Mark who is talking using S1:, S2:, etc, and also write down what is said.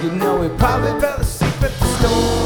S1: You know he probably fell asleep at the store.